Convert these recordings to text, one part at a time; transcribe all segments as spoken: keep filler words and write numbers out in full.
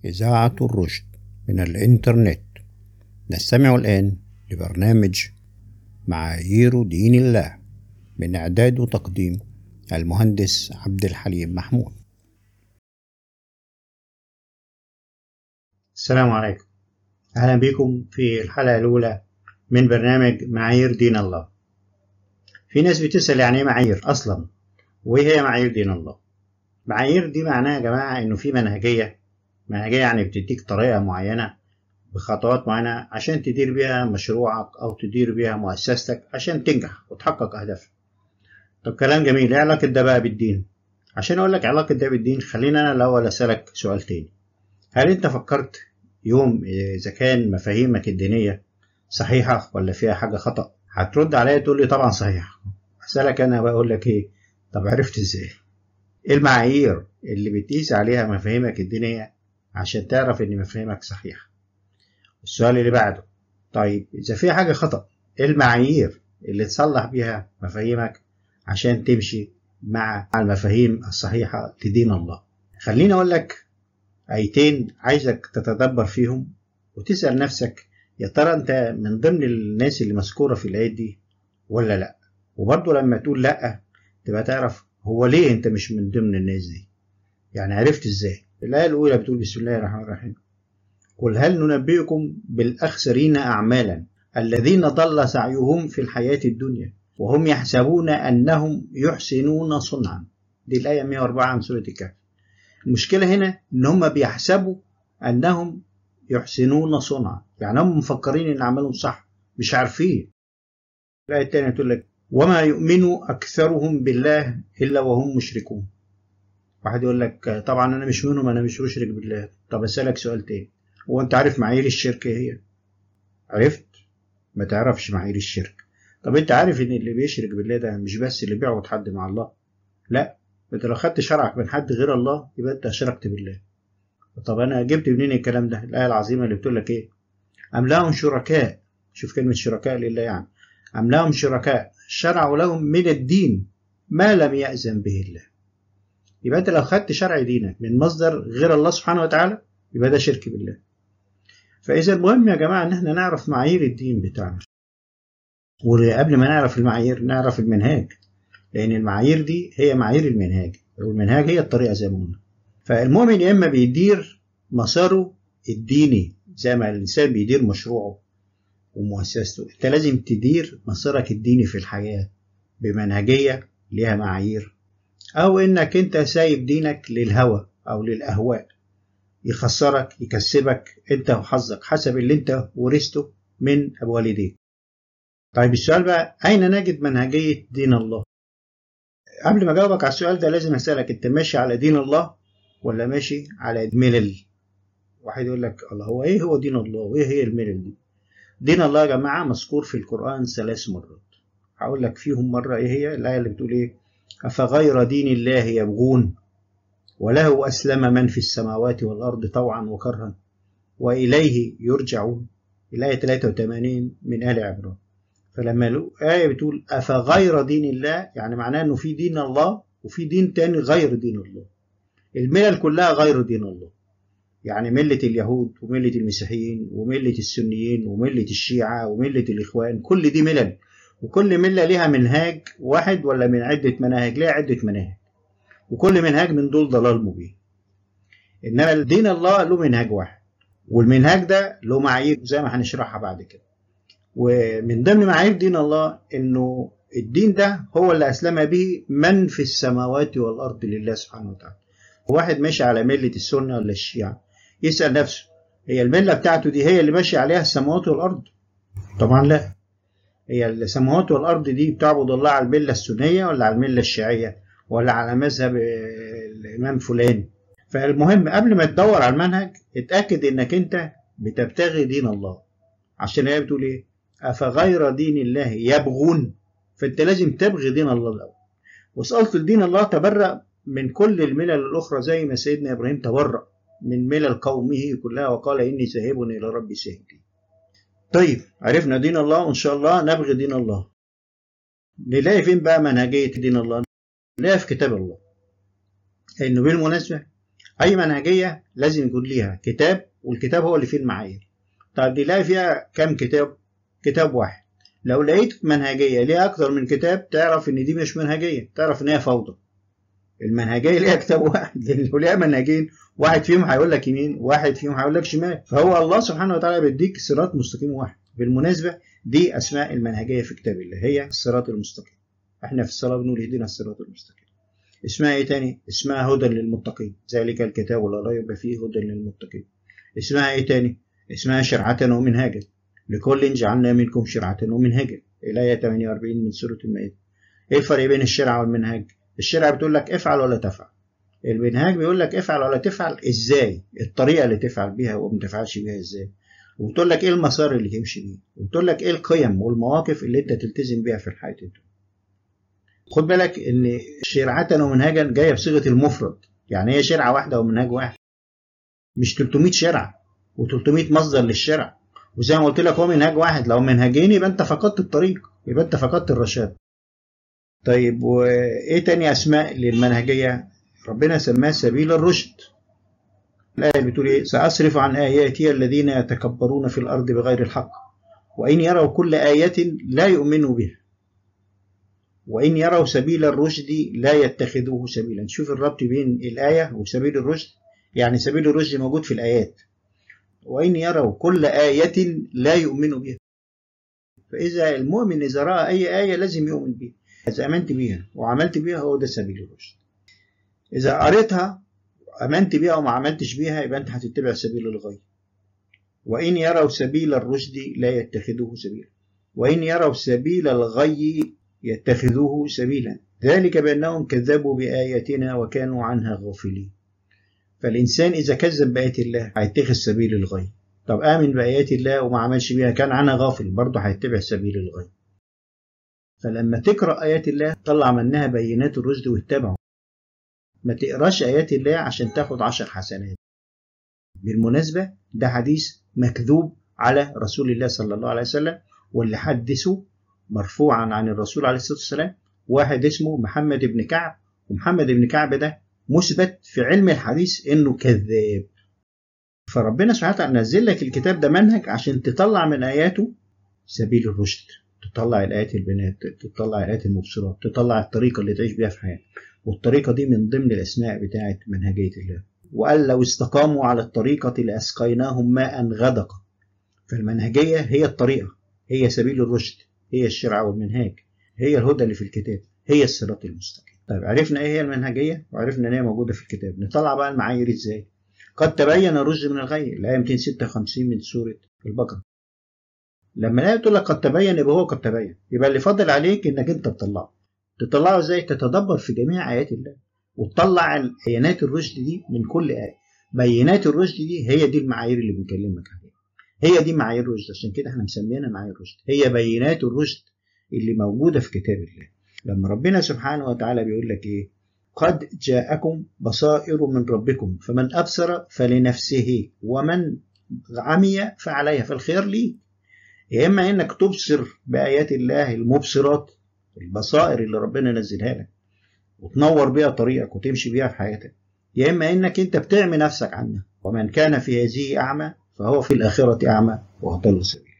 إذاعة الرشد من الإنترنت. نستمع الآن لبرنامج معايير دين الله من إعداد وتقديم المهندس عبد الحليم محمود. السلام عليكم، أهلا بكم في الحلقة الأولى من برنامج معايير دين الله. في ناس بتسأل يعني إيه معايير أصلا، وإيه هي معايير دين الله؟ معايير دي معناها يا جماعة إنه في منهجية منهجية يعني بتديك طريقة معينة بخطوات معينة عشان تدير بيها مشروعك أو تدير بيها مؤسستك عشان تنجح وتحقق أهدافك. طب كلام جميل، إيه علاقة ده بقى بالدين؟ عشان أقول لك علاقة ده بالدين خلينا أنا الأول أسألك سؤال تاني. هل أنت فكرت يوم إذا كان مفاهيمك الدينية صحيحة ولا فيها حاجة خطأ؟ هترد عليا تقول لي طبعا صحيحة. أسألك أنا بقول لك إيه؟ طب عرفت إزاي؟ إيه المعايير اللي بتقيس عليها مفاهيمك الدينية عشان تعرف إن مفاهيمك صحيحة؟ السؤال اللي بعده، طيب إذا في حاجة خطأ، إيه المعايير اللي تصلح بيها مفاهيمك عشان تمشي مع المفاهيم الصحيحة لدين الله؟ خليني أقول لك آيتين عايزك تتدبر فيهم وتسأل نفسك يا ترى أنت من ضمن الناس اللي مذكورة في الآيات دي ولا لأ؟ وبرضه لما تقول لأ تبقى تعرف هو ليه أنت مش من ضمن الناس دي؟ يعني عرفت إزاي؟ الآية الأولى بتقول بسم الله الرحمن الرحيم: قل هل ننبئكم بالأخسرين أعمالا الذين ضل سعيهم في الحياة الدنيا وهم يحسبون أنهم يحسنون صنعا. دي الآية مئة وأربعة من سورة الكهف. المشكلة هنا إن هم بيحسبوا أنهم يحسنون صنعا، يعني هم مفكرين إن عملهم صح، مش عارفين. الآية الثانية تقول لك وما يؤمن أكثرهم بالله إلا وهم مشركون. واحد يقول لك طبعا أنا مش منهم، أنا مش مشرك بالله. طب أسألك سؤال تاني، هو أنت عارف معايير الشرك هي؟ عرفت؟ ما تعرفش معايير الشرك. طب أنت عارف إن اللي بيشرك بالله ده مش بس اللي بيعبد حد مع الله، لا، أنت لو خدت شرعك من حد غير الله يبقى أنت أشركت بالله. طب أنا جبت منين الكلام ده؟ الآية العظيمة اللي بتقول لك إيه؟ أم لهم شركاء، شوف كلمة شركاء لله، يعني أم لهم شركاء شرعوا لهم من الدين ما لم يأذن به الله. يبقى أنت لو خدت شرع دينك من مصدر غير الله سبحانه وتعالى يبقى ده شرك بالله. فإذا المهم يا جماعة إن احنا نعرف معايير الدين بتاعنا، وقبل ما نعرف المعايير نعرف المنهاج، لأن المعايير دي هي معايير المنهاج، والمنهاج هي الطريقة زي ما قلنا. فالمؤمن يا إما بيدير مساره الديني زي ما الإنسان بيدير مشروعه ومؤسسته، أنت لازم تدير مسارك الديني في الحياة بمنهجية لها معايير، أو إنك أنت سايب دينك للهوى أو للأهواء يخسرك يكسبك أنت وحظك حسب اللي أنت ورثته من والديك. طيب السؤال بقى، أين نجد منهجية دين الله؟ قبل ما أجاوبك على السؤال ده لازم أسألك، أنت ماشي على دين الله ولا ماشي على ملل؟ واحد يقول لك الله، هو إيه هو دين الله وإيه هي الملل دي؟ دين الله يا جماعة مذكور في القرآن ثلاث مرات، هقول لك فيهم مرة إيه هي الآية اللي بتقول إيه؟ أفغير دين الله يبغون وله أسلم من في السماوات والأرض طوعا وكرها وإليه يرجعون. الآية ثلاثة وثمانين من آل عمران. فلما الآية بتقول أفغير دين الله يعني معناه أنه في دين الله وفي دين تاني غير دين الله. الملل كلها غير دين الله، يعني ملة اليهود وملة المسيحيين وملة السنيين وملة الشيعة وملة الإخوان، كل دي ملل، وكل ملة لها منهاج واحد ولا من عدة مناهج؟ لها عدة مناهج، وكل منهاج من دول ضلال مبين. إنما دين الله له منهاج واحد، والمنهاج ده له معايير زي ما هنشرحها بعد كده. ومن ضمن معايير دين الله إنه الدين ده هو اللي أسلم به من في السماوات والأرض لله سبحانه وتعالى. واحد ماشي على ملة السنة ولا الشيعة يسأل نفسه، هي الملة بتاعته دي هي اللي ماشي عليها السماوات والأرض؟ طبعا لا. هي السماوات والأرض دي بتعبد الله على الملة السنية ولا على الملة الشيعية ولا على مذهب الإمام فلان؟ فالمهم قبل ما تدور على المنهج اتأكد إنك أنت بتبتغي دين الله، عشان هي بتقول إيه؟ أفغير دين الله يبغون، فأنت لازم تبغي دين الله الأول. وسألت الدين الله تبرأ من كل الملل الأخرى زي ما سيدنا إبراهيم تبرأ من ملل قومه كلها وقال إني ذاهب إلى ربي سيهدين. طيب عرفنا دين الله وإن شاء الله نبغي دين الله. نلاقي فين بقى منهجية دين الله؟ نلاقي في كتاب الله. إنه بالمناسبة أي منهجية لازم يكون ليها كتاب، والكتاب هو اللي فيه المعايير. طيب نلاقي فيها كم كتاب؟ كتاب واحد. لو لقيت منهجية ليها أكتر من كتاب تعرف إن دي مش منهجية، تعرف إن هي فوضى. المنهجية ليها كتاب واحد، لأن لو ليها منهجين واحد فيهم هيقول لك يمين واحد فيهم هيقول لك شمال، فهو الله سبحانه وتعالى بيديك صراط مستقيم واحد. بالمناسبة دي أسماء المنهجية في كتاب الله، هي الصراط المستقيم. احنا في الصلاة بنقول اهدنا الصراط المستقيم. اسمها ايه تاني؟ اسمها هدى للمتقين، ذلك الكتاب لا ريب فيه هدى للمتقين. اسمها ايه تاني؟ اسمها شرعة ومنهاجا، لكل جعلنا منكم شرعة ومنهاجا، الآية ثمانية وأربعين من سورة المائدة. ايه الفرق بين الشرع والمنهاج؟ الشرع بتقول لك افعل ولا تفعل، المنهاج بيقول لك افعل ولا تفعل ازاي، الطريقة اللي تفعل بيها وما تفعلش بيها ازاي، وبتقول لك ايه المسار اللي تمشي بيه، وبتقول لك ايه القيم والمواقف اللي انت تلتزم بيها في الحياة. خد بالك ان شرعة ومنهاجا جاية بصيغة المفرد، يعني هي شرعة واحدة ومنهاج واحد، مش ثلاثمائة شرعة و300 مصدر للشرع. وزي ما قلت لك هو منهاج واحد، لو منهاجين يبقى انت فقدت الطريق، يبقى انت فقدت الرشاد. طيب وايه تاني اسماء للمنهجية؟ ربنا سماه سبيل الرشد. الآية بتقول ايه؟ سأصرف عن آياتي الذين يتكبرون في الأرض بغير الحق وإن يروا كل آية لا يؤمنوا بها وإن يروا سبيل الرشد لا يتخذوه سبيلا. شوف الربط بين الآية وسبيل الرشد، يعني سبيل الرشد موجود في الآيات، وإن يروا كل آية لا يؤمنوا بها. فإذا المؤمن إذا رأى أي آية لازم يؤمن بها، إذا آمنت بها وعملت بها هو ده سبيل الرشد. إذا قريتها آمنت بها وما عملتش بها يبقى أنت هتتبع سبيل الغي. وإن يروا سبيل الرشد لا يتخذوه سبيلا وإن يروا سبيل الغي يتخذوه سبيلا ذلك بأنهم كذبوا بآياتنا وكانوا عنها غافلين. فالإنسان إذا كذب بآيات الله هيتخذ سبيل الغي. طب آمن بآيات الله وما عملش بيها كان عنها غافل، برضه هيتبع سبيل الغي. فلما تقرأ آيات الله طلع منها بينات الرشد واتبعه. ما تقراش آيات الله عشان تاخد عشر حسنات. بالمناسبة ده حديث مكذوب على رسول الله صلى الله عليه وسلم، واللي حدثه مرفوعا عن الرسول عليه الصلاة والسلام واحد اسمه محمد بن كعب، ومحمد بن كعب ده مثبت في علم الحديث انه كذاب. فربنا سبحانه وتعالى نزل لك الكتاب ده منهج عشان تطلع من آياته سبيل الرشد، تطلع الآيات البنات، تطلع الآيات المبصرات، تطلع الطريقة اللي تعيش بيها في حياتك. والطريقة دي من ضمن الأسماء بتاعت منهجية الله. وقال لو استقاموا على الطريقة لأسقيناهم ماء غدقا. فالمنهجية هي الطريقة، هي سبيل الرشد، هي الشرع والمنهاج، هي الهدى اللي في الكتاب، هي الصراط المستقيم. طيب عرفنا ايه هي المنهجية وعرفنا ان هي موجودة في الكتاب، نطلع بقى المعايير ازاي؟ قد تبين الرشد من الغي، الآية مئتين وستة وخمسين من سورة البقرة. لما الآية تقول لك قد تبين يبقى هو قد تبين، يبقى اللي فاضل عليك انك انت تطلعه. تطلعه ازاي؟ تتدبر في جميع آيات الله وتطلع بينات الرشد دي من كل آية. بينات الرشد دي هي دي المعايير اللي بنكلمك عليها، هي دي معايير الرشد، عشان كده احنا مسمينها معايير الرشد، هي بينات الرشد اللي موجودة في كتاب الله. لما ربنا سبحانه وتعالى بيقول لك ايه؟ قد جاءكم بصائر من ربكم فمن أبصر فلنفسه ومن عمي فعليها، فالخير ليه. يا إما إنك تبصر بآيات الله المبصرات، البصائر اللي ربنا نزلها لك وتنور بيها طريقك وتمشي بيها في حياتك، يا إما إنك أنت بتعمي نفسك عنها. ومن كان في هذه أعمى فهو في الآخرة أعمى وأضل سبيلا.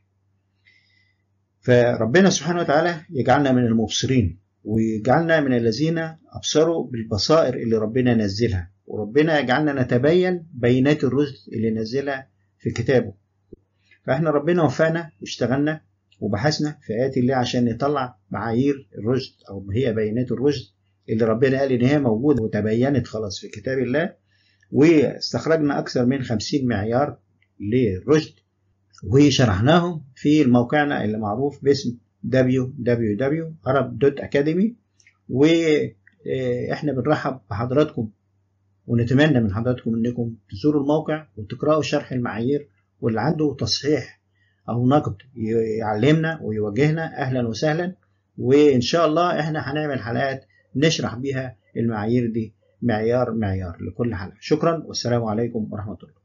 فربنا سبحانه وتعالى يجعلنا من المبصرين ويجعلنا من الذين أبصروا بالبصائر اللي ربنا نزلها، وربنا يجعلنا نتبين بينات الرشد اللي نزلها في كتابه. فإحنا ربنا وفقنا واشتغلنا وبحثنا في آيات الله عشان نطلع معايير الرشد أو هي بينات الرشد اللي ربنا قال إن هي موجودة وتبينت خلاص في كتاب الله. واستخرجنا أكثر من خمسين معيار للرشد وشرحناهم في موقعنا اللي معروف باسم دبليو دبليو دبليو دوت عرب دوت أكاديمي. وإحنا بنرحب بحضراتكم ونتمنى من حضراتكم أنكم تزوروا الموقع وتقرأوا شرح المعايير، واللي عنده تصحيح أو نقد يعلمنا ويوجهنا أهلا وسهلا. وإن شاء الله إحنا هنعمل حلقات نشرح بيها المعايير دي معيار معيار لكل حلقة. شكرا والسلام عليكم ورحمة الله.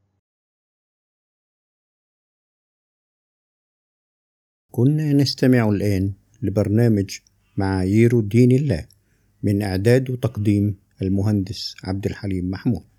كنا نستمع الآن لبرنامج معايير دين الله من إعداد وتقديم المهندس عبد الحليم محمود.